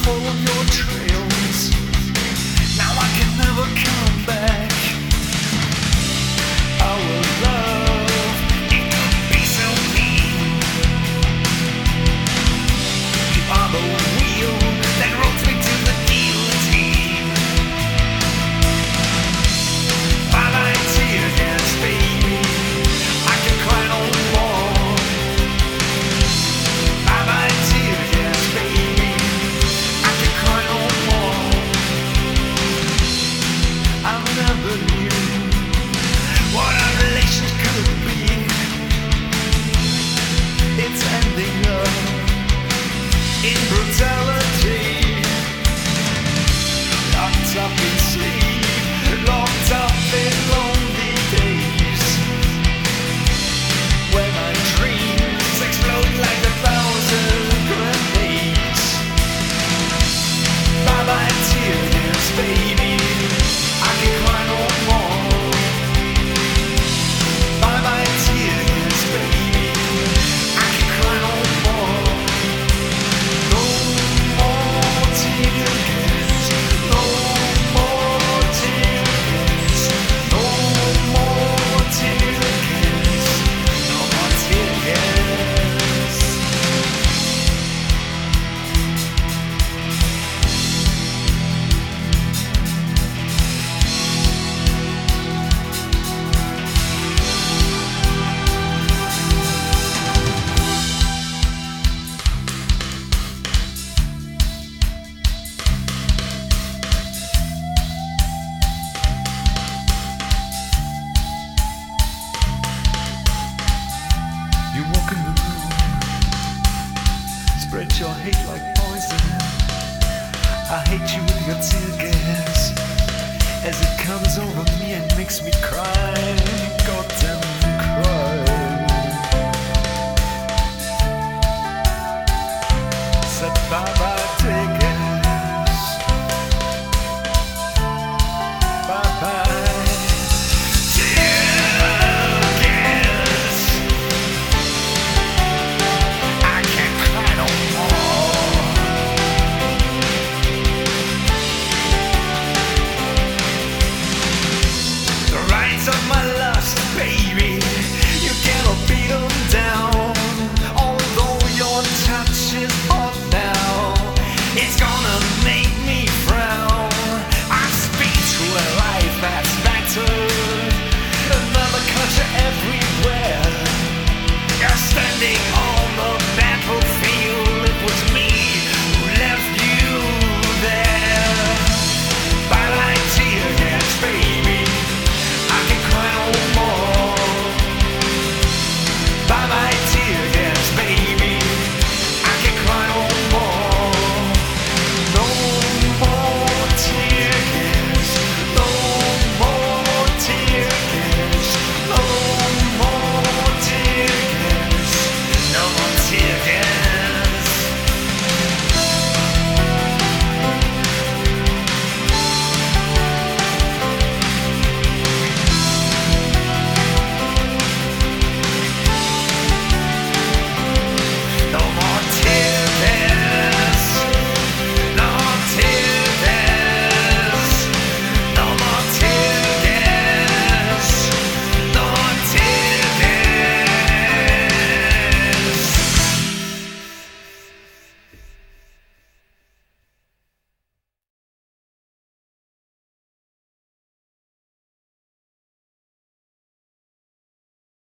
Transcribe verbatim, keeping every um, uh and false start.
follow your trails. Now I can never come back. Our love, it could be so mean. You are the wheel that rolls me to the guillotine. By my tear gas, baby, I can cry no more. By my tear gas, baby, I can cry no more. I never knew what our relation could be. It's ending up in brutality. Locked up in sleep, locked up in lonely days, where my dreams explode like a thousand grenades. Bye bye tears, baby, I can cry no more. Bye bye tears, baby, I can cry no more. No more tears, no more tears, no more tears, no more tears. You walk in the room, spread your hate like poison. I hate you with your tear gas as it comes over me and makes me cry.